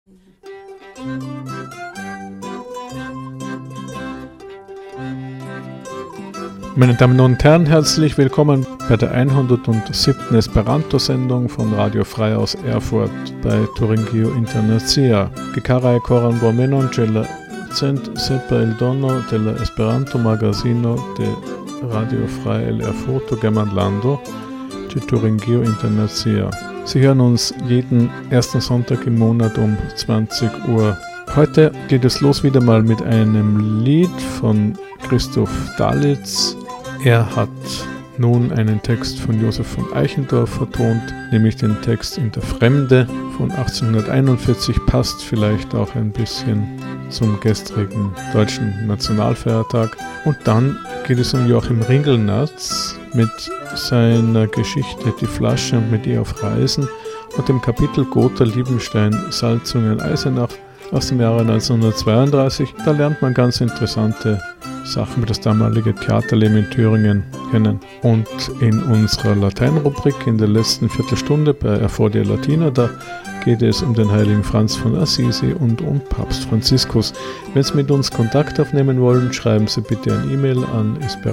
Meine Damen und Herren, herzlich willkommen bei der 107. Esperanto-Sendung von Radio Frei aus Erfurt bei Turingio Internacia. Che cara coran bomenon ce la cent sepa il dono della Esperanto magazino de Radio Frei el Erfurto Germanlando de Turingio Internacia. Sie hören uns jeden ersten Sonntag im Monat um 20 Uhr. Heute geht es los wieder mal mit einem Lied von Christoph Dalitz. Er hat nun einen Text von Josef von Eichendorff vertont, nämlich den Text In der Fremde von 1841, passt vielleicht auch ein bisschen zum gestrigen deutschen Nationalfeiertag. Und dann geht es um Joachim Ringelnatz mit seiner Geschichte Die Flasche und mit ihr auf Reisen und dem Kapitel Gotha, Liebenstein, Salzungen, Eisenach aus dem Jahre 1932. Da lernt man ganz interessante Sachen wie das damalige Theaterleben in Thüringen kennen. Und in unserer Lateinrubrik in der letzten Viertelstunde bei Erfordia Latina, da geht es um den heiligen Franz von Assisi und um Papst Franziskus. Wenn Sie mit uns Kontakt aufnehmen wollen, schreiben Sie bitte ein E-Mail an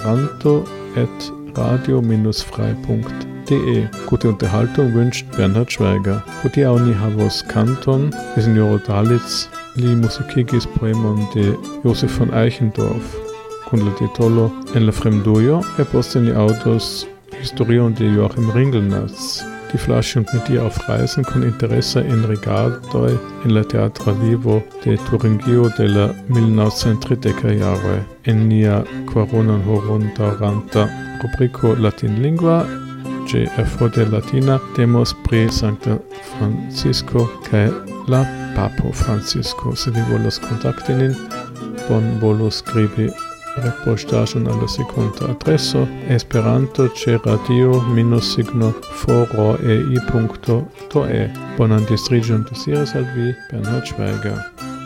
esperanto@radio-frei.de. Gute Unterhaltung wünscht Bernhard Schweiger. Hodiaŭ ni havos kanton de Sinjoro Dalitz, li muzikigis poemon de Josef von Eichendorff kun la titolo En la fremdujo, kaj poste ni aŭdos historion de Joachim Ringelnatz. Die Flasche und mit ihr auf Reisen con interessa en rigardoj en la teatra vivo de Turingio de la 1930 jaroj. En nia kvaronan horon daŭranta rubriko latinlingva ĉe Erfordia Latina temos pri Sankta Francisco kaj la Papo Francisco. Se vi volas kontakti nin, bonvolu skribi retpoŝtaĵon al la sekvanta adreso esperanto-radio-foroei.de. Bonan distriĝon deziras al vi, Bernhard Schweiger.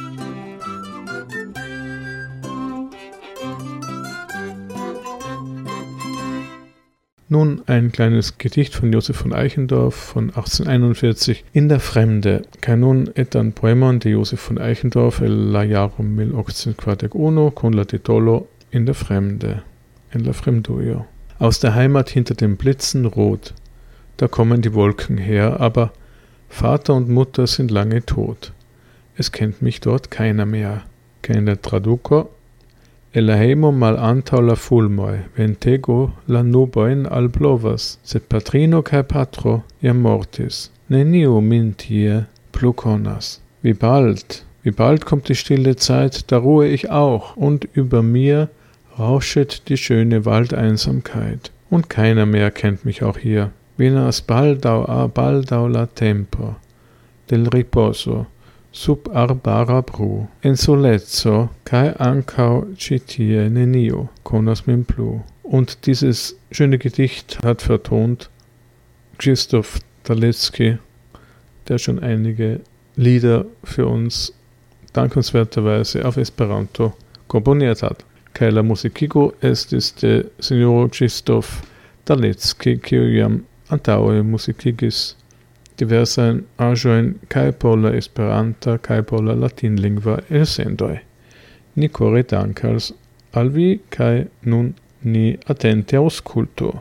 Nun ein kleines Gedicht von Josef von Eichendorff von 1841, In der Fremde. Kaj nun etan poemon de Josef von Eichendorff el la jaro 1841 kun la titolo In der Fremde, en la fremdujo. Aus der Heimat hinter den Blitzen rot, da kommen die Wolken her, aber Vater und Mutter sind lange tot. Es kennt mich dort keiner mehr. Kaj la traduko, e la hejmo malantaŭ la fulmoj, ventego la nubojn alblovas, sed patrino kaj patro jam mortis. Neniu min tie plu konas. Wie bald kommt die stille Zeit, da ruhe ich auch, und über mir rauschet die schöne Waldeinsamkeit. Und keiner mehr kennt mich auch hier. Venas baldaŭ la tempo del riposo sub arbara bru. En soleco kaj ankaŭ ĉi tie neniu konas min plu. Und dieses schöne Gedicht hat vertont Christoph Dalitz, der schon einige Lieder für uns dankenswerterweise auf Esperanto komponiert hat. Kaj la muzikigo estis de Sinjoro Christoph Dalitz, kiu jam antaŭe muzikigis diversajn aĵojn kaj por la esperanta kaj por la latinlingva elsendoj. Ni kore dankas al vi kaj nun ni atente aŭskultu.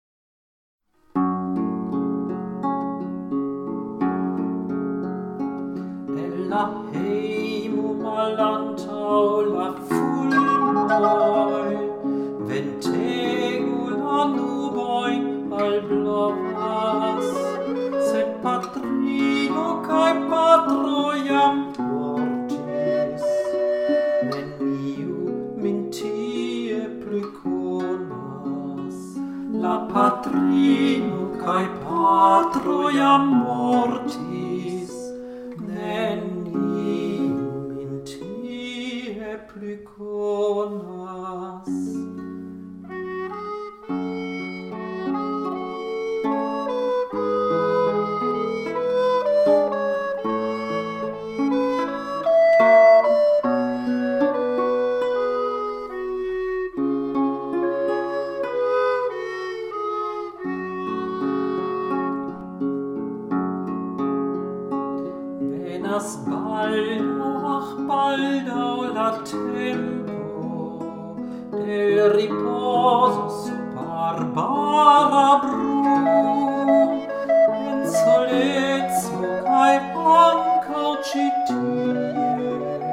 Ventegula nuboj alblovas, sed patrino kaj patro jam mortis. Neniu min tie plu konas. La patrino kaj patro jam mortis. Neniu min tie plu konas. Venas baldau la tempo del riposo su barbara bru in solezzo cae ancau citie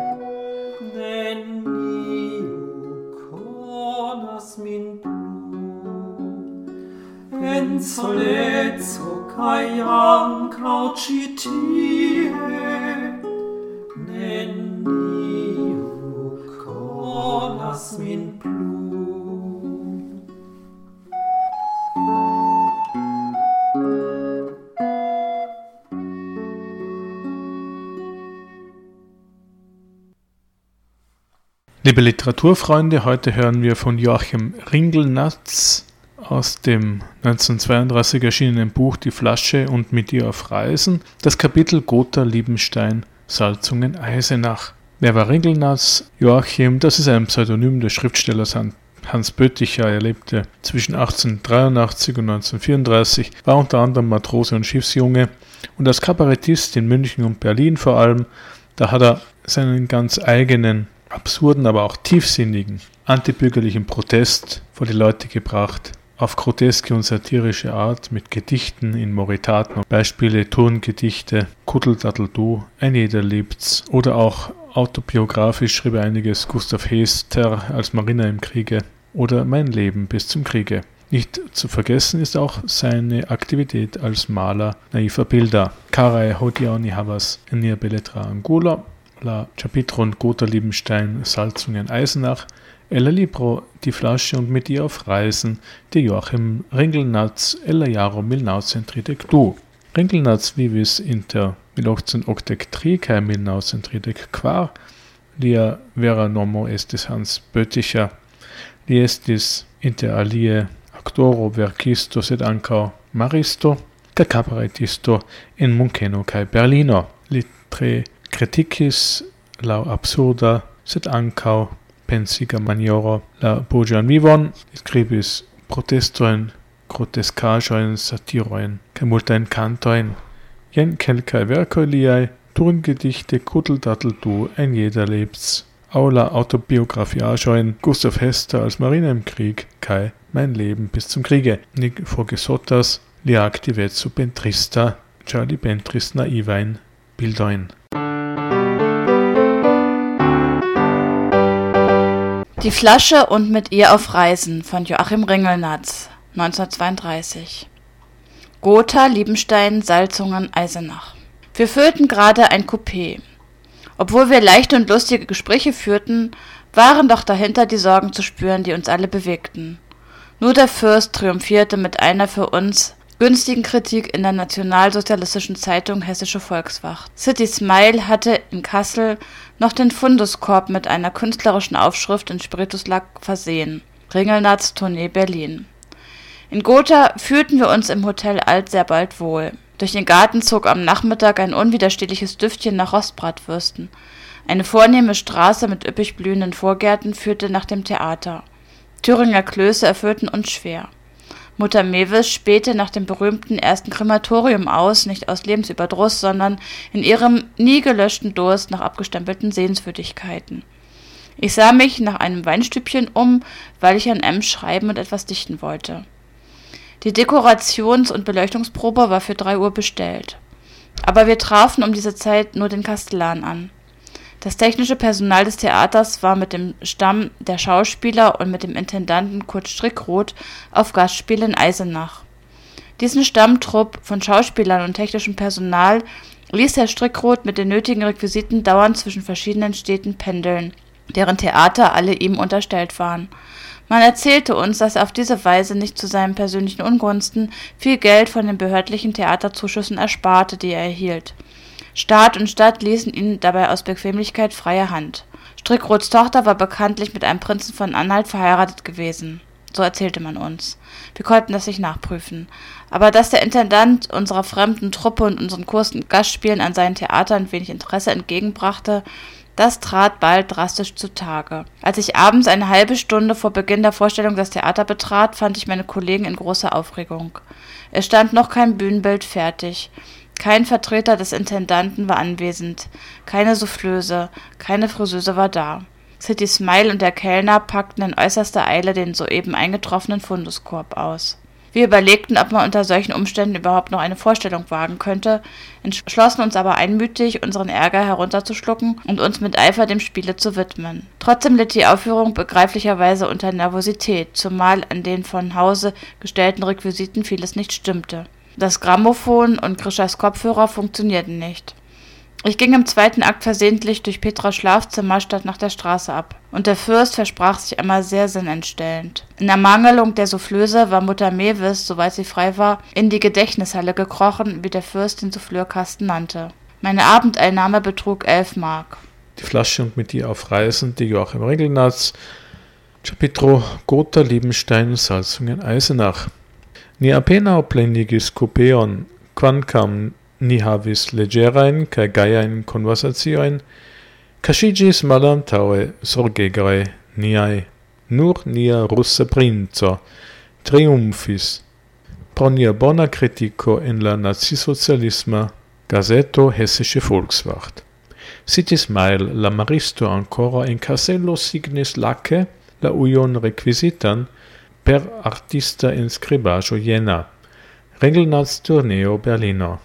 neniu conas min plu in solezzo cae ancau citie neniu conas min plu. Liebe Literaturfreunde, heute hören wir von Joachim Ringelnatz aus dem 1932 erschienenen Buch Die Flasche und mit ihr auf Reisen das Kapitel Gotha, Liebenstein, Salzungen, Eisenach. Wer war Ringelnatz? Joachim, das ist ein Pseudonym des Schriftstellers Hans Bötticher. Er lebte zwischen 1883 und 1934, war unter anderem Matrose und Schiffsjunge und als Kabarettist in München und Berlin vor allem, da hat er seinen ganz eigenen absurden, aber auch tiefsinnigen, antibürgerlichen Protest vor die Leute gebracht, auf groteske und satirische Art mit Gedichten in Moritaten, Beispiele Turngedichte, Kuddeldaddel-Du, Ein jeder liebt's oder auch autobiografisch schrieb er einiges Gustav Hester als Mariner im Kriege oder Mein Leben bis zum Kriege. Nicht zu vergessen ist auch seine Aktivität als Maler naiver Bilder. Carai hodiauni havas nia belletra angula, la Chapitron Gotha, Liebenstein, Salzungen, Eisenach, el libro Die Flasche und mit ihr auf Reisen, de Joachim Ringelnatz, el jaro 1932. Ringelnatz vivis inter 1883 cae 1934, lia vera nomo estis Hans Bötticher, li estis inter alie actoro, verkisto, sed ankaŭ maristo, kaj kabarettisto en Munkeno kaj Berlino. Li tre kritikis laŭ absurda, sed ankaŭ pensiga maniero la boĝan vivon, li skribis protestojn, groteskaĵojn, satirojn kaj multajn kantojn. Jen kelkaj verkoj liaj, Turngedichte, Kuddeldaddel-Du, Ein jeder liebt's, aŭ la autobiografiaĵojn Gustav Hester als Mariner im Krieg kaj Mein Leben bis zum Kriege. Ni forgesotas lia aktiveco pentrista, ĉar li pentris naivajn bildojn. Die Flasche und mit ihr auf Reisen von Joachim Ringelnatz, 1932. Gotha, Liebenstein, Salzungen, Eisenach. Wir führten gerade ein Coupé. Obwohl wir leichte und lustige Gespräche führten, waren doch dahinter die Sorgen zu spüren, die uns alle bewegten. Nur der Fürst triumphierte mit einer für uns günstigen Kritik in der nationalsozialistischen Zeitung Hessische Volkswacht. City Smile hatte in Kassel noch den Funduskorb mit einer künstlerischen Aufschrift in Spirituslack versehen. Ringelnatz Tournee Berlin. In Gotha fühlten wir uns im Hotel Alt sehr bald wohl. Durch den Garten zog am Nachmittag ein unwiderstehliches Düftchen nach Rostbratwürsten. Eine vornehme Straße mit üppig blühenden Vorgärten führte nach dem Theater. Thüringer Klöße erfüllten uns schwer. Mutter Mewis spähte nach dem berühmten ersten Krematorium aus, nicht aus Lebensüberdruss, sondern in ihrem nie gelöschten Durst nach abgestempelten Sehenswürdigkeiten. Ich sah mich nach einem Weinstübchen um, weil ich an M schreiben und etwas dichten wollte. Die Dekorations- und Beleuchtungsprobe war für 3 Uhr bestellt. Aber wir trafen um diese Zeit nur den Kastellan an. Das technische Personal des Theaters war mit dem Stamm der Schauspieler und mit dem Intendanten Kurt Strickroth auf Gastspiel in Eisenach. Diesen Stammtrupp von Schauspielern und technischem Personal ließ Herr Strickroth mit den nötigen Requisiten dauernd zwischen verschiedenen Städten pendeln, deren Theater alle ihm unterstellt waren. Man erzählte uns, dass er auf diese Weise nicht zu seinen persönlichen Ungunsten viel Geld von den behördlichen Theaterzuschüssen ersparte, die er erhielt. Staat und Stadt ließen ihn dabei aus Bequemlichkeit freie Hand. Strickroths Tochter war bekanntlich mit einem Prinzen von Anhalt verheiratet gewesen. So erzählte man uns. Wir konnten das nicht nachprüfen. Aber dass der Intendant unserer fremden Truppe und unseren kurzen Gastspielen an seinen Theatern wenig Interesse entgegenbrachte, das trat bald drastisch zutage. Als ich abends eine halbe Stunde vor Beginn der Vorstellung das Theater betrat, fand ich meine Kollegen in großer Aufregung. Es stand noch kein Bühnenbild fertig. Kein Vertreter des Intendanten war anwesend, keine Soufflöse, keine Friseuse war da. City Smile und der Kellner packten in äußerster Eile den soeben eingetroffenen Funduskorb aus. Wir überlegten, ob man unter solchen Umständen überhaupt noch eine Vorstellung wagen könnte, entschlossen uns aber einmütig, unseren Ärger herunterzuschlucken und uns mit Eifer dem Spiele zu widmen. Trotzdem litt die Aufführung begreiflicherweise unter Nervosität, zumal an den von Hause gestellten Requisiten vieles nicht stimmte. Das Grammophon und Grischers Kopfhörer funktionierten nicht. Ich ging im zweiten Akt versehentlich durch Petras Schlafzimmer statt nach der Straße ab, und der Fürst versprach sich einmal sehr sinnentstellend. In Ermangelung der Soufflöse war Mutter Mewis, soweit sie frei war, in die Gedächtnishalle gekrochen, wie der Fürst den Souffleurkasten nannte. Meine Abendeinnahme betrug 11 Mark. Die Flasche und mit ihr auf Reisen, die Joachim Ringelnatz, Capitro Gotha Liebenstein Salzungen Eisenach. Ni appena plenigis cupeon, quancam ni havis legerain cae gaiain conversatioin, cascigis malantaue sorgegrae niae, nur nia russe princo, triumphis, pro nia bona critico in la Nazisozialisma, Gazetto Hessische Volkswacht. City Smile la maristo ancora in casello signis lace la uion requisitan per artista in scribaggio Jena, Ringelnatz Turneo Berlino.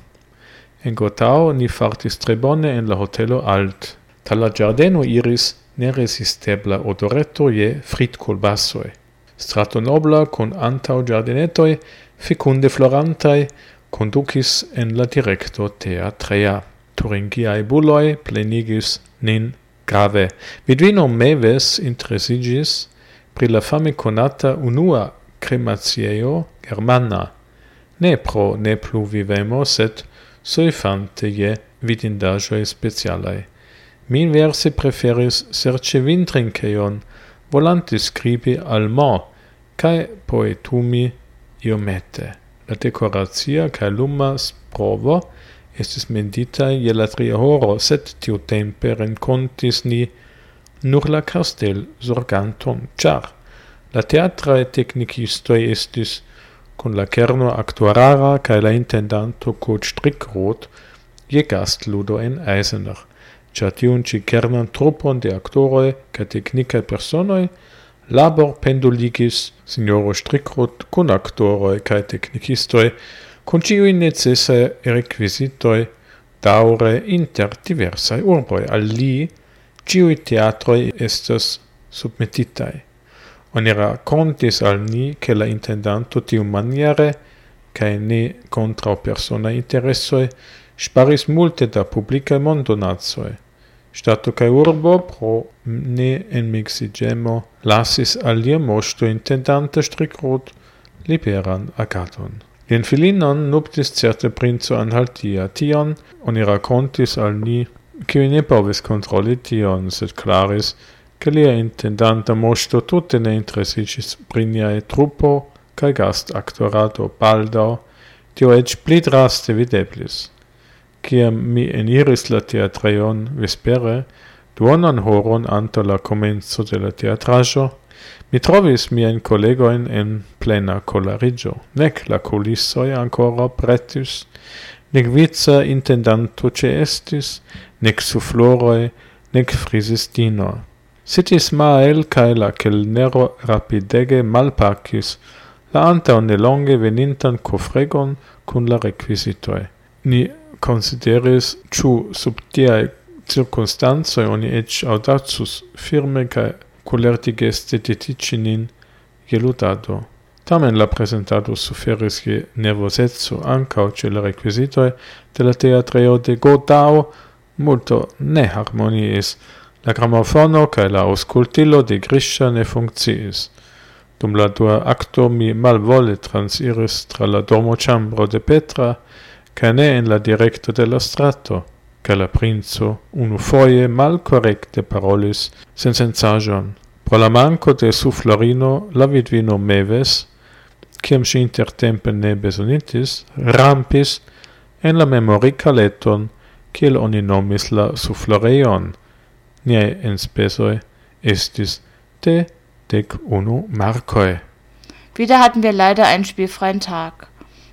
En Gotthau ni fartis tre bone en la hotelo Alt, tala giardeno iris neresistebla odoreto je fritkolbasoi. Strato nobla con antau giardinetoi fecunde florantai conducis en la directo teatrea. Thuringiae bulloi plenigis nin grave. Vidvino Mewis interesigis pri la fame conata unua crematieo germana, ne pro ne plu vivemo, sed soifante je vidindagioi specialae. Min verse preferis serce vintrinceion, volantis scribi almo, cae poetumi iomete. La decoratia cae lumas provo estis mendita je la 3 horo, sed tiu tempe rencontis ni nur la castel Sorganton, char la teatrae technicistoi estis con la kerno actuarara cae la intendanto Kurt Strickroth je gastludo en Eisenach, char tiun ci kernan truppon de actoroi cae technicae personoi labor penduligis signoro Strickroth con actoroi cae technicistoi con ciui necessae requisitoi daure inter diversae urboi. Al li ciui teatroi estas submetitae. Oni racontis al ni che la intendanto tiu maniere, cae ne contra persona interessoi, sparis multe da publicae mondonazoi. Stato cae urbo pro ne enmixigemo lasis al lia mosto intendanta Strickroth liberan agadon. Lien filinon nuptis certe princo anhaltia tion, oni racontis al ni, che ne povis controlli tion, sed claris, che lia intendanta mosto tutte ne interesicis pri niae truppo, cae gast actorado baldau, tio ec pli draste videblis. Ciam mi eniris la teatreion vespere, duonan horon anta la comenzo de la teatraggio, mi trovis mien collegoin en plena colarigio, nec la culissoi ancora pretis, nec vica intendanto ce estis, nec suffloroi, nec frisistino. City Smile cae la kelnero rapidege malpacis la antau nelonge venintan cofregon cun la requisitoi. Ni consideris ciu sub tiae circunstanzoi oni ec audacius firme cae colertigeste deticinin je ludado. Tamen la presentado suferis je nervosetsu ancau ce la requisitoi de la teatreo de Gotthau multo ne harmoniis. La gramofono cae la auscultilo de Grisha ne funcciis. Dum la dua acto mi malvole transiris tra la domocambro de Petra, cae ne en la directo de la strato, cae la princo unufoje malcorrecte parolis sensensagion. Pro la manco de su Florino la vidvino Mewis, ciam si intertempe ne besonitis, rampis en la memoricaleton, ciel oni nomis la suffloreion. Niae enspesoi estis de 11 markoi. Wieder hatten wir leider einen spielfreien Tag.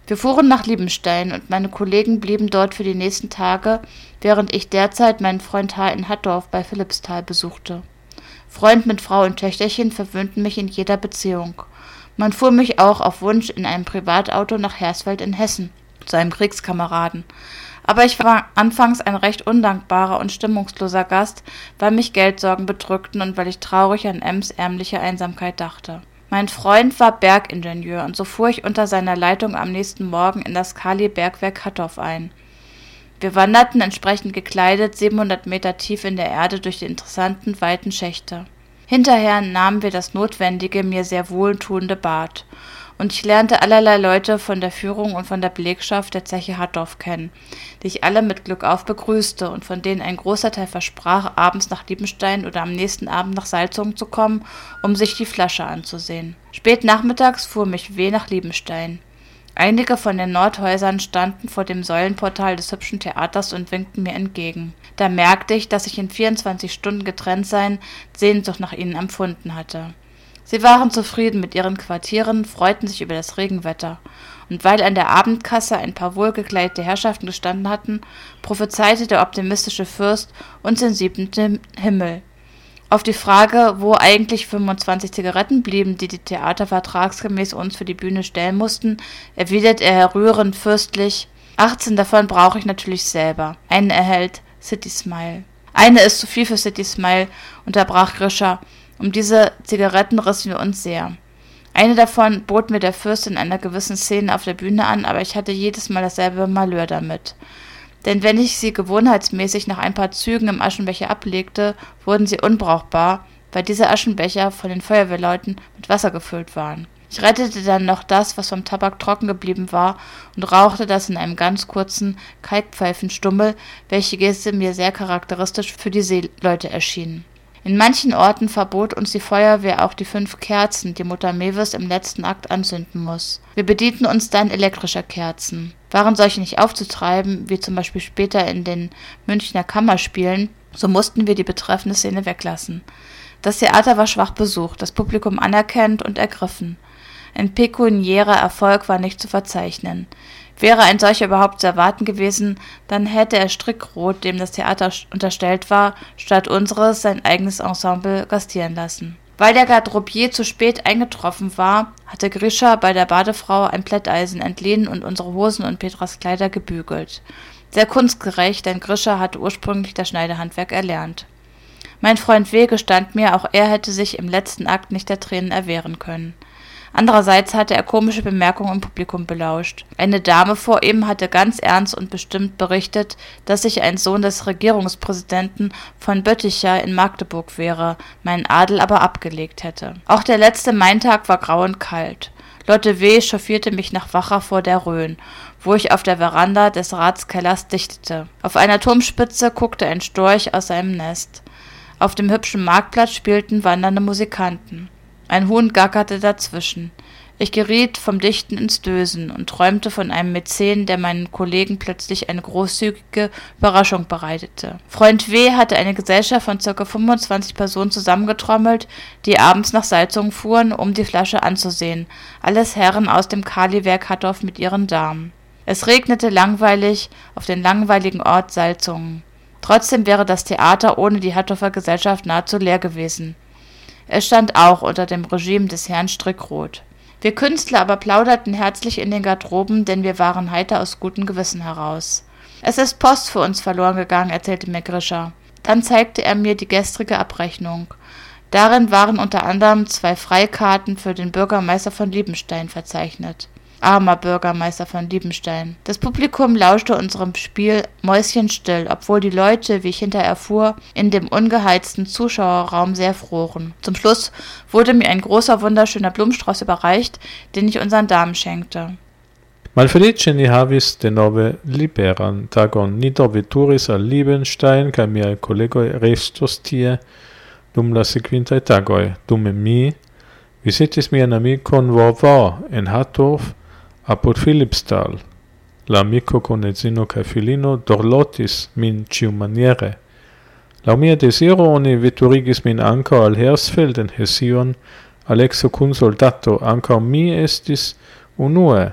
Wir fuhren nach Liebenstein und meine Kollegen blieben dort für die nächsten Tage, während ich derzeit meinen Freund H. in Hattorf bei Philippsthal besuchte. Freund mit Frau und Töchterchen verwöhnten mich in jeder Beziehung. Man fuhr mich auch auf Wunsch in einem Privatauto nach Hersfeld in Hessen, zu einem Kriegskameraden. Aber ich war anfangs ein recht undankbarer und stimmungsloser Gast, weil mich Geldsorgen bedrückten und weil ich traurig an Ems ärmliche Einsamkeit dachte. Mein Freund war Bergingenieur und so fuhr ich unter seiner Leitung am nächsten Morgen in das Kali-Bergwerk Hattorf ein. Wir wanderten entsprechend gekleidet 700 Meter tief in der Erde durch die interessanten, weiten Schächte. Hinterher nahmen wir das notwendige, mir sehr wohltuende Bad. Und ich lernte allerlei Leute von der Führung und von der Belegschaft der Zeche Hattorf kennen, die ich alle mit Glück auf begrüßte und von denen ein großer Teil versprach, abends nach Liebenstein oder am nächsten Abend nach Salzungen zu kommen, um sich die Flasche anzusehen. Spät nachmittags fuhr mich W. nach Liebenstein. Einige von den Nordhäusern standen vor dem Säulenportal des hübschen Theaters und winkten mir entgegen. Da merkte ich, dass ich in 24 Stunden getrennt sein, Sehnsucht nach ihnen empfunden hatte. Sie waren zufrieden mit ihren Quartieren, freuten sich über das Regenwetter. Und weil an der Abendkasse ein paar wohlgekleidete Herrschaften gestanden hatten, prophezeite der optimistische Fürst uns den 7. Himmel. Auf die Frage, wo eigentlich 25 Zigaretten blieben, die Theater vertragsgemäß uns für die Bühne stellen mussten, erwidert er rührend fürstlich: 18 davon brauche ich natürlich selber. Eine erhält City Smile. Eine ist zu viel für City Smile, unterbrach Grischer. Um diese Zigaretten rissen wir uns sehr. Eine davon bot mir der Fürst in einer gewissen Szene auf der Bühne an, aber ich hatte jedes Mal dasselbe Malheur damit. Denn wenn ich sie gewohnheitsmäßig nach ein paar Zügen im Aschenbecher ablegte, wurden sie unbrauchbar, weil diese Aschenbecher von den Feuerwehrleuten mit Wasser gefüllt waren. Ich rettete dann noch das, was vom Tabak trocken geblieben war, und rauchte das in einem ganz kurzen Kalkpfeifenstummel, welche Geste mir sehr charakteristisch für die Seeleute erschien. In manchen Orten verbot uns die Feuerwehr auch die 5 Kerzen, die Mutter Mewes im letzten Akt anzünden muss. Wir bedienten uns dann elektrischer Kerzen. Waren solche nicht aufzutreiben, wie zum Beispiel später in den Münchner Kammerspielen, so mussten wir die betreffende Szene weglassen. Das Theater war schwach besucht, das Publikum anerkennend und ergriffen. Ein pekuniärer Erfolg war nicht zu verzeichnen. Wäre ein solcher überhaupt zu erwarten gewesen, dann hätte er Strickroth, dem das Theater unterstellt war, statt unseres sein eigenes Ensemble gastieren lassen. Weil der Garderobier zu spät eingetroffen war, hatte Grischer bei der Badefrau ein Plätteisen entliehen und unsere Hosen und Petras Kleider gebügelt. Sehr kunstgerecht, denn Grischer hatte ursprünglich das Schneiderhandwerk erlernt. Mein Freund W. gestand mir, auch er hätte sich im letzten Akt nicht der Tränen erwehren können. Andererseits hatte er komische Bemerkungen im Publikum belauscht. Eine Dame vor ihm hatte ganz ernst und bestimmt berichtet, dass ich ein Sohn des Regierungspräsidenten von Bötticher in Magdeburg wäre, meinen Adel aber abgelegt hätte. Auch der letzte Maintag war grau und kalt. Lotte W. chauffierte mich nach Wacher vor der Rhön, wo ich auf der Veranda des Ratskellers dichtete. Auf einer Turmspitze guckte ein Storch aus seinem Nest. Auf dem hübschen Marktplatz spielten wandernde Musikanten. Ein Huhn gackerte dazwischen. Ich geriet vom Dichten ins Dösen und träumte von einem Mäzen, der meinen Kollegen plötzlich eine großzügige Überraschung bereitete. Freund W. hatte eine Gesellschaft von ca. 25 Personen zusammengetrommelt, die abends nach Salzungen fuhren, um die Flasche anzusehen. Alles Herren aus dem Kaliwerk Hattorf mit ihren Damen. Es regnete langweilig auf den langweiligen Ort Salzungen. Trotzdem wäre das Theater ohne die Hattorfer Gesellschaft nahezu leer gewesen. Es stand auch unter dem Regime des Herrn Strickroth. Wir Künstler aber plauderten herzlich in den Garderoben, denn wir waren heiter aus gutem Gewissen heraus. Es ist Post für uns verloren gegangen, erzählte mir Grischer. Dann zeigte er mir die gestrige Abrechnung. Darin waren unter anderem 2 Freikarten für den Bürgermeister von Liebenstein verzeichnet. Armer Bürgermeister von Liebenstein. Das Publikum lauschte unserem Spiel mäuschenstill, obwohl die Leute, wie ich hinterher erfuhr, in dem ungeheizten Zuschauerraum sehr froren. Zum Schluss wurde mir ein großer, wunderschöner Blumenstrauß überreicht, den ich unseren Damen schenkte. Malfelice ni havis denove liberan tagon, ni do veturis al Liebenstein, kaj miaj kolegoj restos tie dum la sekvintaj tagoj. Dume mi visitis mian amikon V. en Hattorf, apud Philippsthal. La amico con edzino kaj filino dorlotis min ĉiumaniere. Laŭ mia deziro oni veturigis min ankaŭ al Hersfeld en Hesion, al ekso kun soldato, ankaŭ mi estis unue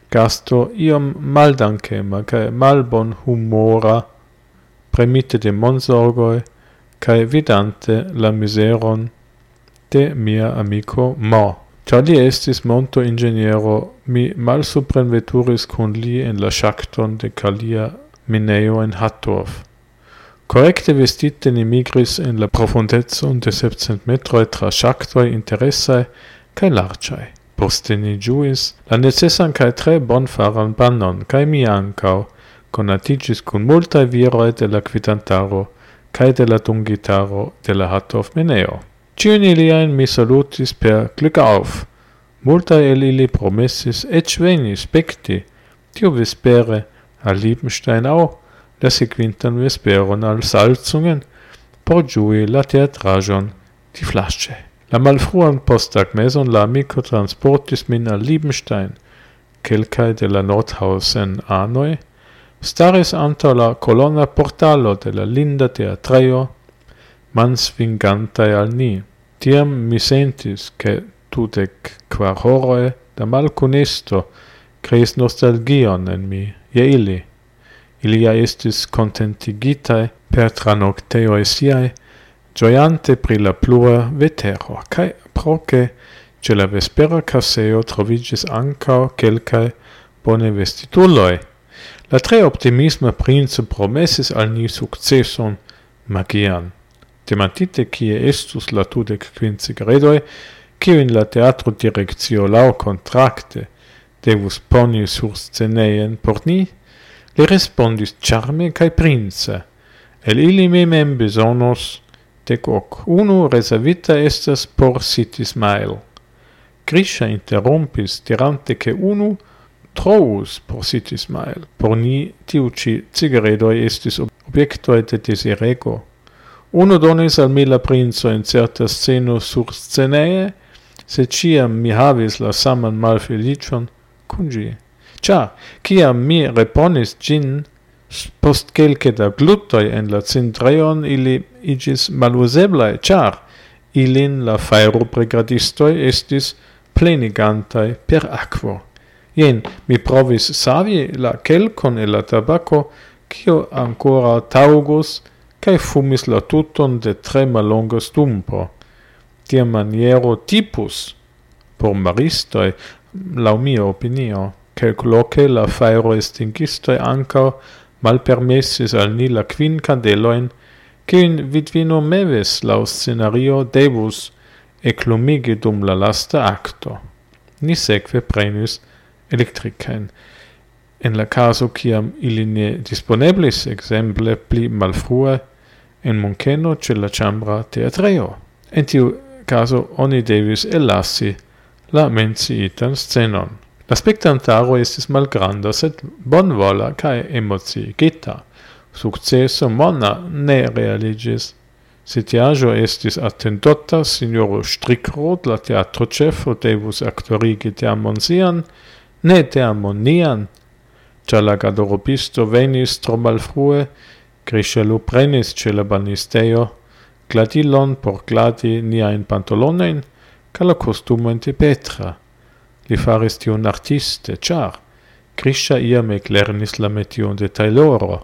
gasto iom maldankema cae malbon humora, premite de monsorgoi, cae vidante la miseron de mia amico Mo. Ciò li estis monto ingeniero, mi malsuprenveturis con li en la shacton de Calia mineo en Hattorf. Correcte vestite ni migris en la profundezon de 700 metroi tra shactoi interessae cae larciae. Poste ni giuis la necessan cae tre bonfaran bannon, cae mi ancao, conatigis cun multae viroi de la quitantaro cae de la dungitaro de la Hattorf mineo. Ciun iliaen mi salutis per Glück auf. Multae el ili promessis ec veni specti, tiu vespere a Liebenstein au, la sequintan vesperon al Salzungen, por giui la teatrajon di Flasce. La malfruan postag meson la amico transportis min al Liebenstein, quelcae de la Nordhausen anoi, staris anta la colonna portalo de la linda teatreo, mans vingantae al ni. Tiam mi sentis che 24 horoe da malcunesto creis nostalgion en mi, je ili. Ilia estis contentigitae per tranocteoi siae, gioiante pri la plua vetero, cae proque ce la vespera caseo trovigis ancao quelcae bone vestituloi. La tre optimisma prince promessis al ni successon magian. Tematite kie estus la 25 redoi, cio in la teatro directio lau contracte devus poni sur sceneien por ni, li respondis charme cae prince, el ili memem besonos dec hoc. Unu reservita estas por City Smile. Grisha interrompis, dirante che unu trouus por City Smile. Por ni tiuci cigaredoi estis obiectoi de desirego. Uno donis al mi la princo in certa sceno sur scenee, se ciam mi havis la saman malfelicion cun gi. Cia, ciam mi reponis gin, post kelke da glutoi en la cindreon ili igis maluseblae, char ilin la faerobrigadistoi estis plenigantai per aquo. Ien, mi provis savi la kelkon e la tabaco, cio ancora taugus, cae fumis la tuton de tre malonga stumpo. Tia maniero tipus, por maristoi, lau mia opinio, calculoque la faero estingistoi ancao malpermessis al ni la 5 candeloin, cin vidvino meves lau scenario devus eclumigi dum la lasta acto. Ni seque prenis electricaen. En la caso ciam ili ne disponeblis exemple pli malfrue en Munkeno ce la chambra teatreo. En tiu caso oni devis elassi la menciitan scenon. La spectantaro estis malgranda, sed bonvola cae emociigita. Successo mona ne realigis. Sitiajo estis attendota, signoro Strickroth, la teatrocefo, devus actorigi teamon sian, ne teamon nian. Cia la garderobisto venis tro malfrue, Grisha prenis ce la banisteo, gladilon por gladi niain pantalonein, ca la costumen de Petra. Li faris tion artiste, char Grisha iam eclernis la metion de tailoro.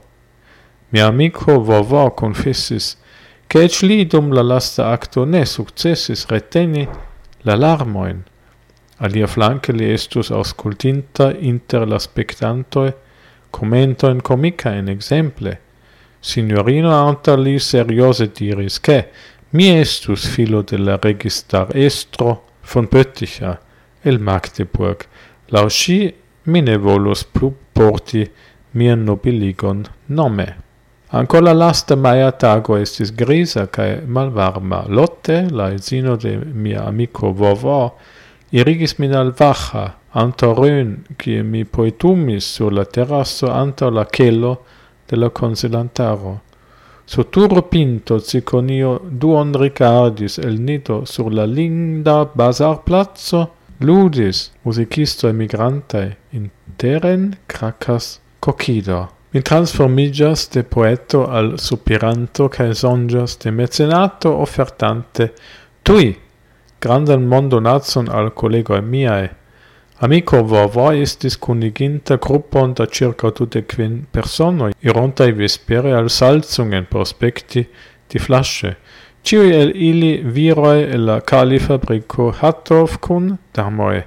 Mia amico Vovo confessis che ec li dum la lasta acto ne successis reteni la larmoin. Alia flanque li estus auscultinta inter la spectantoi commentoin comicaen exemple. Signorino anta li seriose diris che mi estus filo de la registar estro von Pötticher el Magdeburg. Lau sci mi ne volus plu porti mian nobiligon nome. Anco la lasta maia tago estis grisa cae malvarma. Lotte, la edzino de mia amico Vovo, irigis min al Vacha, anta Rön, cie mi poetumis sur la terrasso anta la celo de la consilantaro. Su turo pinto ciconio duon ricardis el nido sur la linda bazar plazzo, ludis musicisto emigrantae interen cracas cocido. Mi transformigas de poeto al supiranto cae sonjas de mecenato offertante tui grandan mondonatson al collegoi miae, Amico vova estis kuniginta grupon da circa 25 personoj irontaj vespere al Salzungen por spekti di Flasche. Ĉiuj el ili viroj el la kalifabriko Hattorf kun damoj.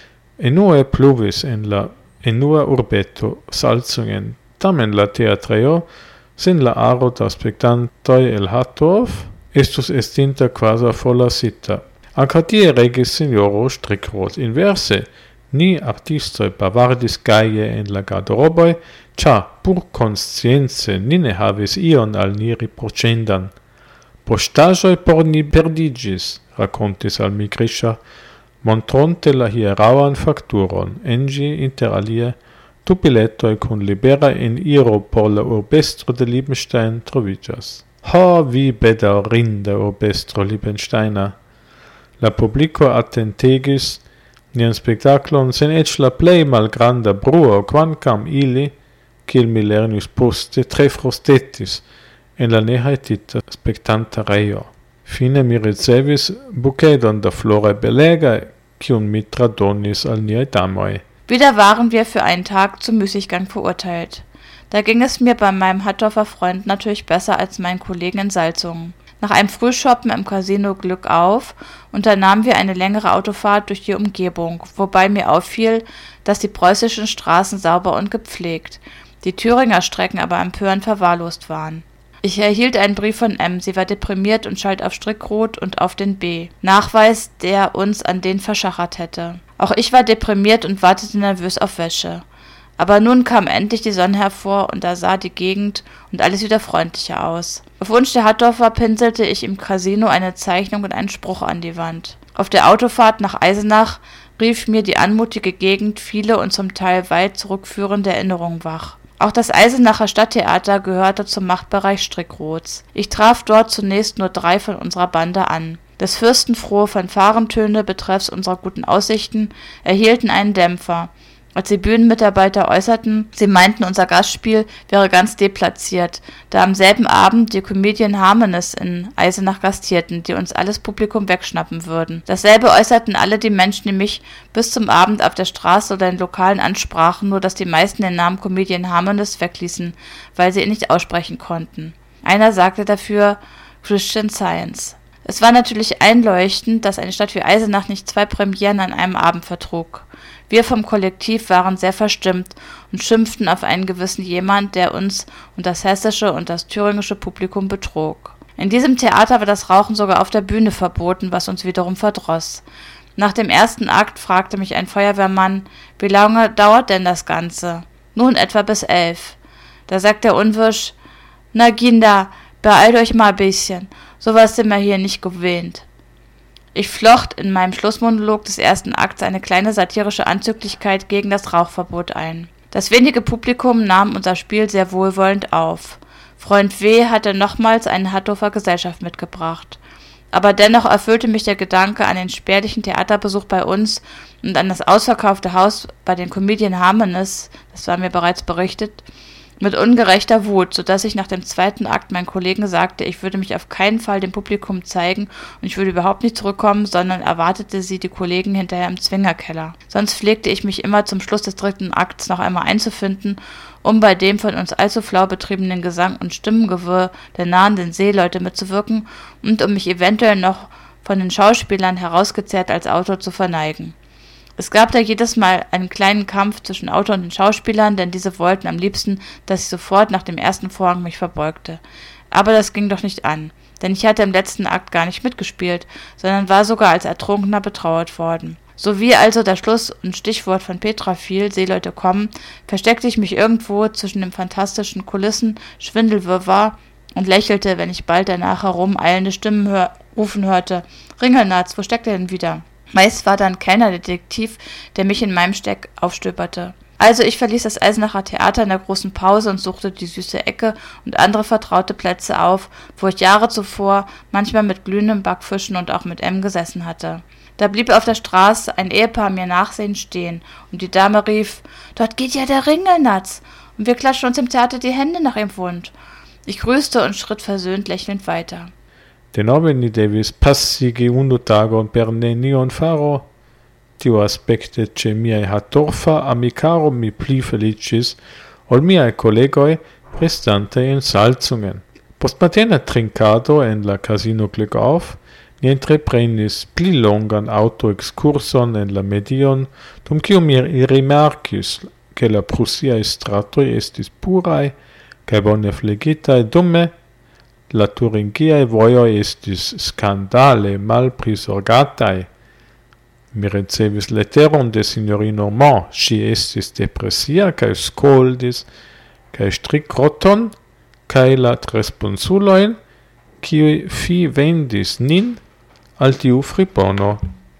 Enue pluvis en la enua urbeto Salzungen. Tamen la teatreo, sen la aro da spektantoj el Hattorf, estus estinta quasi forlasita. Ankaŭ tie regis sinjoro Strickroth inverse. Ni artistoj bavardis gaje en la garderoboj, ĉar pur konscience ni ne havis ion al ni riproĉendan. Poŝtaĵoj por ni perdiĝis, rakontis al mi Grisha, montronte la hieraŭan fakturon. En ĝi inter alie 2 biletoj kun libera eniro por la urbestro de Liebenstein troviĝas. Ho, vi bedaŭrinda urbestro Liebensteina! La publiko atentegis nian spektaklon sen eĉ la plej malgranda bruo, kvankam ili, kiel mi lernis poste, tre frostetis en la nehaltita spektantarejo. Fine mi ricevis bukedon da floroj belegaj, kiun mi tradonis al niaj damoj. Wieder waren wir für einen Tag zum Müßiggang verurteilt. Da ging es mir bei meinem Hattorfer Freund natürlich besser als meinen Kollegen in Salzungen. Nach einem Frühshoppen im Casino Glück auf unternahmen wir eine längere Autofahrt durch die Umgebung, wobei mir auffiel, dass die preußischen Straßen sauber und gepflegt, die Thüringer Strecken aber empörend verwahrlost waren. Ich erhielt einen Brief von M. Sie war deprimiert und schalt auf Strickroth und auf den B. Nachweis, der uns an den verschachert hätte. Auch ich war deprimiert und wartete nervös auf Wäsche. Aber nun kam endlich die Sonne hervor und da sah die Gegend und alles wieder freundlicher aus. Auf Wunsch der Hattorfer pinselte ich im Casino eine Zeichnung und einen Spruch an die Wand. Auf der Autofahrt nach Eisenach rief mir die anmutige Gegend viele und zum Teil weit zurückführende Erinnerungen wach. Auch das Eisenacher Stadttheater gehörte zum Machtbereich Strickroths. Ich traf dort zunächst nur 3 von unserer Bande an. Des Fürsten frohe Fanfarentöne betreffs unserer guten Aussichten erhielten einen Dämpfer. Als die Bühnenmitarbeiter äußerten, sie meinten, unser Gastspiel wäre ganz deplatziert, da am selben Abend die Comedian Harmonies in Eisenach gastierten, die uns alles Publikum wegschnappen würden. Dasselbe äußerten alle die Menschen, die mich bis zum Abend auf der Straße oder in Lokalen ansprachen, nur dass die meisten den Namen Comedian Harmonies wegließen, weil sie ihn nicht aussprechen konnten. Einer sagte dafür Christian Science. Es war natürlich einleuchtend, dass eine Stadt wie Eisenach nicht 2 Premieren an einem Abend vertrug. Wir vom Kollektiv waren sehr verstimmt und schimpften auf einen gewissen jemand, der uns und das hessische und das thüringische Publikum betrog. In diesem Theater war das Rauchen sogar auf der Bühne verboten, was uns wiederum verdross. Nach dem ersten Akt fragte mich ein Feuerwehrmann, wie lange dauert denn das Ganze? Nun etwa bis 11. Da sagt der Unwirsch, na Kinder, beeilt euch mal ein bisschen, sowas sind wir hier nicht gewöhnt. Ich flocht in meinem Schlussmonolog des ersten Akts eine kleine satirische Anzüglichkeit gegen das Rauchverbot ein. Das wenige Publikum nahm unser Spiel sehr wohlwollend auf. Freund W. hatte nochmals eine Hattorfer Gesellschaft mitgebracht. Aber dennoch erfüllte mich der Gedanke an den spärlichen Theaterbesuch bei uns und an das ausverkaufte Haus bei den Comedian Harmonies, das war mir bereits berichtet, mit ungerechter Wut, sodass ich nach dem 2. Akt meinen Kollegen sagte, ich würde mich auf keinen Fall dem Publikum zeigen und ich würde überhaupt nicht zurückkommen, sondern erwartete sie die Kollegen hinterher im Zwingerkeller. Sonst pflegte ich mich immer zum Schluss des 3. Akts noch einmal einzufinden, um bei dem von uns allzu flau betriebenen Gesang und Stimmengewirr der nahenden Seeleute mitzuwirken und um mich eventuell noch von den Schauspielern herausgezerrt als Autor zu verneigen. Es gab da jedes Mal einen kleinen Kampf zwischen Autor und den Schauspielern, denn diese wollten am liebsten, dass ich sofort nach dem ersten Vorhang mich verbeugte. Aber das ging doch nicht an, denn ich hatte im letzten Akt gar nicht mitgespielt, sondern war sogar als Ertrunkener betrauert worden. So wie also der Schluss und Stichwort von Petra fiel, Seeleute kommen, versteckte ich mich irgendwo zwischen dem fantastischen Kulissen, Schwindelwirrwarr und lächelte, wenn ich bald danach herum eilende Stimmen rufen hörte. Ringelnatz, wo steckt er denn wieder? Meist war dann keiner Detektiv, der mich in meinem Steck aufstöberte. Also ich verließ das Eisenacher Theater in der großen Pause und suchte die süße Ecke und andere vertraute Plätze auf, wo ich Jahre zuvor manchmal mit glühendem Backfischen und auch mit M gesessen hatte. Da blieb auf der Straße ein Ehepaar mir nachsehend stehen und die Dame rief, »Dort geht ja der Ringelnatz!« Und wir klatschten uns im Theater die Hände nach ihrem Wunsch. Ich grüßte und schritt versöhnt lächelnd weiter. Denove ni devis passi 1 tagon per nenion faro. tiu aspecte ce miei hatorfa amicaro mi pli felicis ol miei collegoi prestante in Salzungen. Post matena trincado en la Casino Glückauf, ni entreprenis pli longan auto-excurson en la medion, dum cio mi rimarcis che la Prussiae stratoi estis purai, cae bone flegitae, dume la Thuringiae vojoi estis scandale mal prisorgatae. Mi ricevis letteron de signorino Mo, si estis depressia, cae scoldis, cae stricroton, cae la responsuloin, qui fi vendis nin al tiu fripono.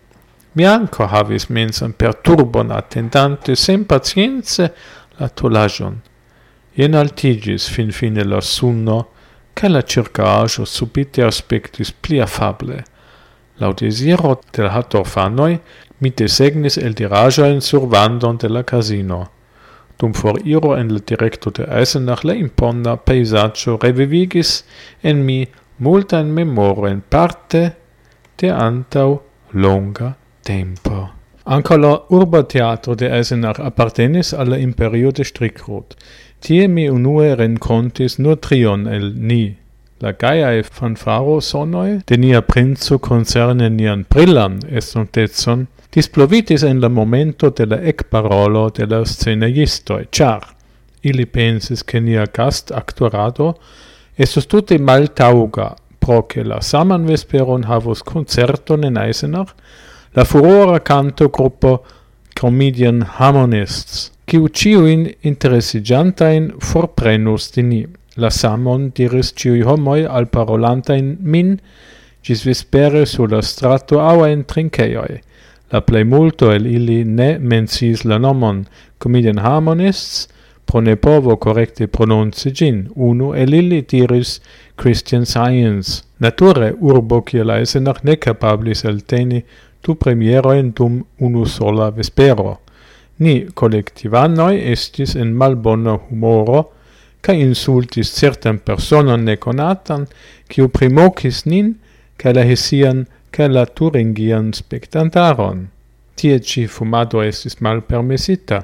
Mi anco havis mensan perturbon attendante sem patience la tolagion. Ien altigis fin fine la sunno, cae la circaajo subite aspectis pli affable. Lau desiro del hatorfanoi, mi desegnis el dirajoin sur vandon de la casino. Dum for iro en la directo de Eisenach la imponna peisaggio revivigis en mi multan memoren parte de antau longa tempo. Anca la urba teatro de Eisenach appartenis alla imperio de Strickrot. Tie mi unue rencontis nur trion el ni. La gaiae fanfaro sonoi de nia princo concerne nian brillan estontezon displovitis en la momento de la ecparolo de la sceneistoi, char ili pensis che nia gast actorado estus tute mal tauga, pro che la saman vesperon havus concerton en Eisenach, la furora canto gruppo Comedian Harmonists, quiu ciuin interesigiantain forprenus di ni. La samon diris ciui homoi al parolantain min, gis vespere sur la strato aua en trinceioi. La plei multo el ili ne mencis la nomon Comedian Harmonists, pro ne povo correcte pronunci gin. Unu el ili diris Christian Science. Nature urbo kiel Eisenach ne capablis elteni tu premieroin dum unu sola vespero. Ni collectivanoi estis in malbona humoro, ca insultis certam personam neconatan, quiu primocis nin, ca la hesian, ca la Thuringian spectantaron. Tie ci fumado estis mal permesita,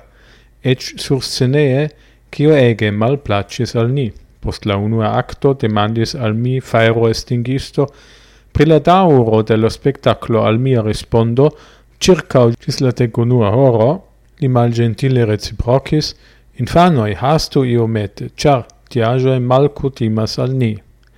ec sur scenee, quiu ege mal placis al ni. Post la unua acto demandis al mi faero estingisto, pri la dauro dello spectaclo al mia respondo, circa gis la decunua horo, li mal gentile reciprocis, infanoi hastu iomete, char tiajoe mal cutimas al ni.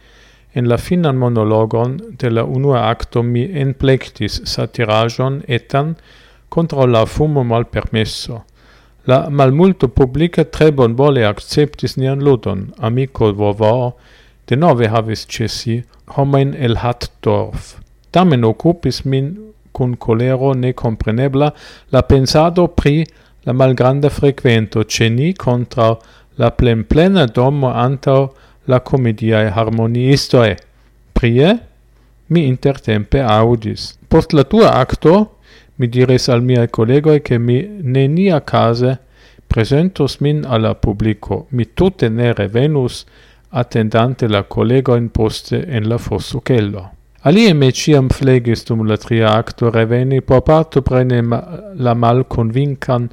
En la finan monologon de la unua acto mi enplectis satirajon etan contra la fumo mal permesso. La malmulto publica tre bon vole acceptis nian ludon. Amico Vovao de nove havis cesi homen el Hattdorf. Tamen occupis min cun colero necomprenebla la pensado pri la malgranda frequento ceni contra la plena domo antau la comediae harmoniistoe. Prie, mi intertempe audis. Post la tua acto, mi diris al miei collegoi che mi nenia case presentos min alla publico. Mi tute ne revenus attendante la collegoin poste en la fosso cello. Alie me ciam flegis dum la tria acto reveni por parto prene la mal convincan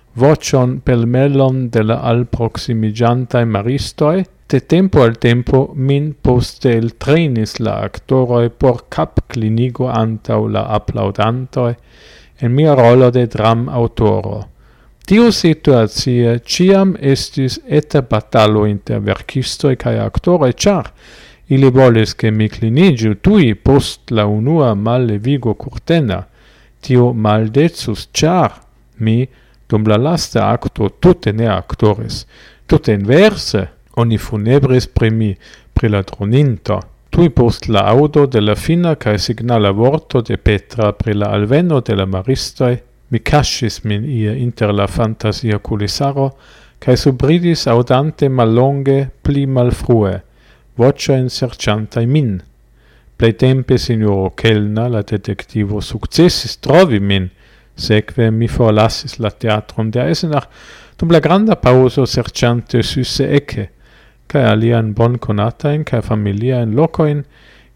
vocion pelmelon de la alproximigiantae maristoi, de tempo al tempo min poste el trenis la actoroi por cap clinigo antau la applaudantoi en mia rolo de dram autoro. Tiu situazie ciam estis eta batalo inter verkistoi cae actoroi, char ili volis che mi clinigiu tui post la unua mallevigo curtena. Tiu maldetsus, char mi, dum la lasta acto tute ne actores, tute inverse, oni funebris pri mi, pri la droninto. Tui post la audo de la fina cae signala vorto de Petra pri la alveno de la maristoi, mi cascis min ie inter la fantasia culissaro, cae subridis audante mallonge pli malfrue, vocioin serciantai min. Plei tempe signoro Kellner, la detectivo, successis trovi min, seque mi forlassis la teatron de Eisenach, dum la granda pauso serciante süsse ecce, cae alian bon conatain, cae familiaen locoin,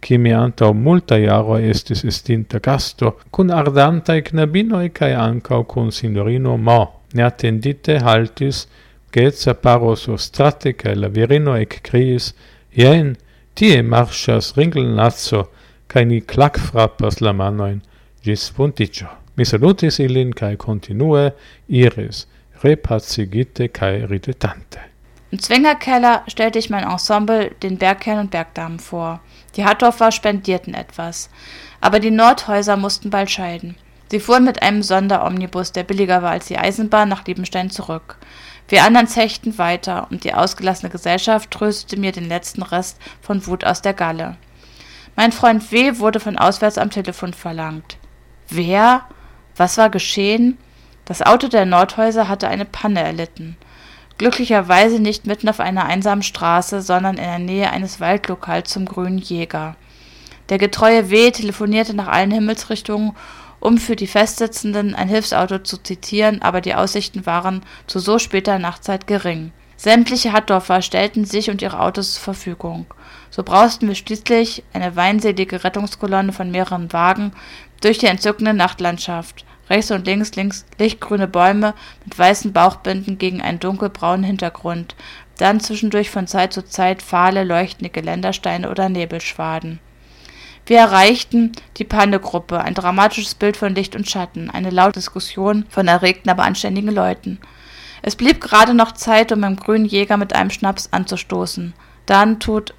qui mi antau multa jaro estis estinta gasto, cun ardantai knabinoi cae ancau cun signorino Mo. Neatendite haltis, geetsa paro sostrate, cae la virino ec criis, jen, tie marchas ringelnazzo, cae ni clac frappas la manoin, gis punticio. Mi salutis ilin, cae continue iris, repazigite cae ridetante. Im Zwingerkeller stellte ich mein Ensemble den Bergherren und Bergdamen vor. Die Hattorfer spendierten etwas, aber die Nordhäuser mussten bald scheiden. Sie fuhren mit einem Sonderomnibus, der billiger war als die Eisenbahn, nach Liebenstein zurück. Wir anderen zechten weiter, und die ausgelassene Gesellschaft tröstete mir den letzten Rest von Wut aus der Galle. Mein Freund W. wurde von auswärts am Telefon verlangt. Wer? Was war geschehen? Das Auto der Nordhäuser hatte eine Panne erlitten. Glücklicherweise nicht mitten auf einer einsamen Straße, sondern in der Nähe eines Waldlokals zum Grünen Jäger. Der getreue W. telefonierte nach allen Himmelsrichtungen, um für die Festsitzenden ein Hilfsauto zu zitieren, aber die Aussichten waren zu so später Nachtzeit gering. Sämtliche Hattorfer stellten sich und ihre Autos zur Verfügung. So brausten wir schließlich, eine weinselige Rettungskolonne von mehreren Wagen, durch die entzückende Nachtlandschaft. Rechts und links lichtgrüne Bäume mit weißen Bauchbinden gegen einen dunkelbraunen Hintergrund, dann zwischendurch von Zeit zu Zeit fahle, leuchtende Geländersteine oder Nebelschwaden. Wir erreichten die Pannegruppe, ein dramatisches Bild von Licht und Schatten, eine laute Diskussion von erregten, aber anständigen Leuten. Es blieb gerade noch Zeit, um im Grünen Jäger mit einem Schnaps anzustoßen. Dann, tut,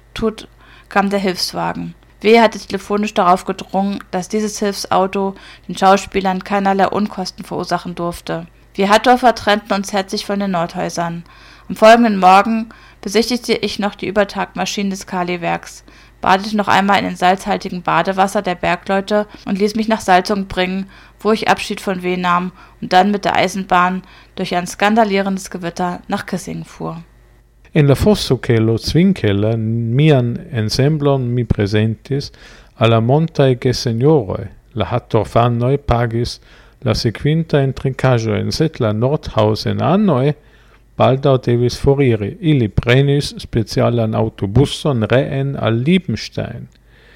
kam der Hilfswagen. W. hatte telefonisch darauf gedrungen, dass dieses Hilfsauto den Schauspielern keinerlei Unkosten verursachen durfte. Wir Hattorfer trennten uns herzlich von den Nordhäusern. Am folgenden Morgen besichtigte ich noch die Übertagmaschinen des Kaliwerks, badete noch einmal in den salzhaltigen Badewasser der Bergleute und ließ mich nach Salzung bringen, wo ich Abschied von W. nahm und dann mit der Eisenbahn durch ein skandalierendes Gewitter nach Kissingen fuhr. En la fosso che lo Zwinkeller mian ensemblon mi presentis alla montae gesenioroi, la hattorfanoi pagis la sequinta in trincaggioen, set la Nordhausen annoi baldau devis foriri. Ili prenis specialan autobusson reen al Liebenstein.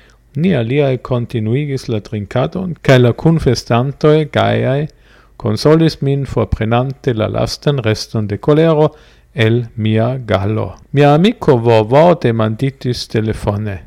Ni aliae continuigis la trincadon, cae la cunfestantoi gaiae consolis min forprenante la lastan reston de colero el mia gallo. Mia amico vovo demanditis telefone.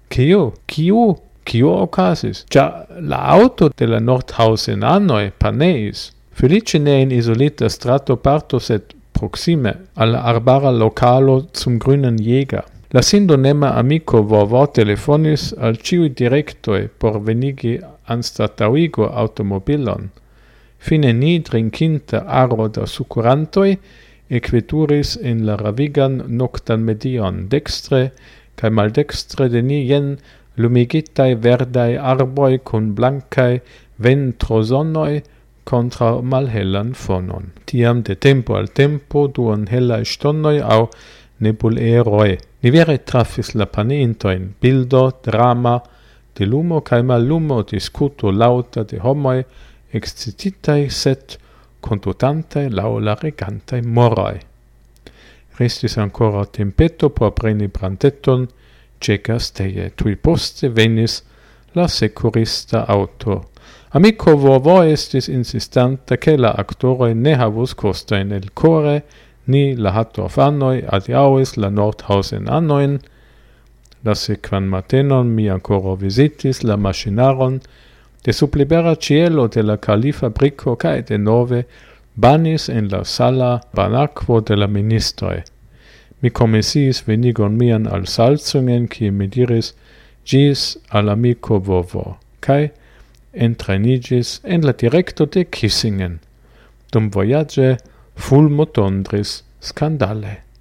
Kiu ocasis? Gia la auto de la Nordhausenanoi paneis. Felice ne in isolita strato parto sed proxime al arbara localo zum Grünen Jäger. La sindonema amico vovo telefonis al ciui directoi por venigi anstataŭigo automobilon. Fine ni drinkinta aro da sucurantoi equituris in la ravigan noctan medion, dextre cae maldextre de ni jen lumigitae verdae arboi cun blancae ventrosonoi contra malhellan fonon. Tiam de tempo al tempo duon hellae stonnoi au nebuleroi. Ni vere trafis la paneintoin, bildo, drama, de lumo cae mallumo discuto lauta de homoi excititae set contutantae lau la regantae moroi. Restis ancora tempeto por preni brandeton ce Casteie. Tui poste venis la securista auto. Amico vovo estis insistanta che la actoroi ne havus costae nel core, ni la hattorfanoi adiauis la Nordhausen annoin. La sequan matenon mi ancora visitis la machinaron de sublibera cielo de la califabrico cae de nove banis en la sala banacquo de la ministroi. Mi commesis venigon mian al Salzungen, cie mi diris gis al amico vovo, cae entrenigis en la directo de Kissingen. Dum voyage fulmo tondris scandale.